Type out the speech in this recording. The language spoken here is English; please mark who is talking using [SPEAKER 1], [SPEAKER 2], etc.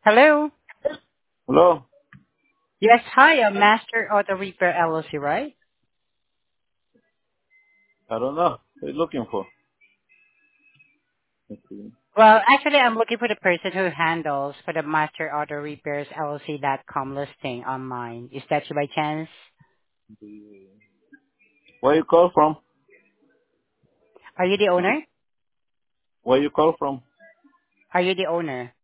[SPEAKER 1] Hello.
[SPEAKER 2] Hello?
[SPEAKER 1] Yes, hi, Master Auto Repair LLC, right?
[SPEAKER 2] I don't know. What are you looking for? Let's see.
[SPEAKER 1] Well, actually, I'm looking for the person who handles for the Master Auto Repairs LLC.com listing online. Is that you by chance?
[SPEAKER 2] Where you call from?
[SPEAKER 1] Are you the owner?
[SPEAKER 2] Where you call from?
[SPEAKER 1] Are you the owner?